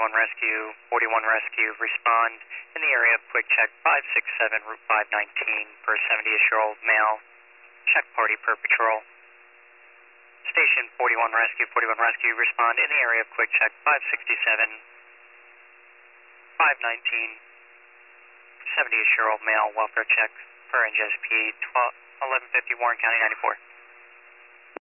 41 Rescue, 41 Rescue, respond in the area of quick check 567 Route 519 for a 70-ish-year-old male. Check party per patrol. Station 41 Rescue, respond in the area of quick check 567 519 70-ish-year-old male, welfare check per NJSP 1150 Warren County 94.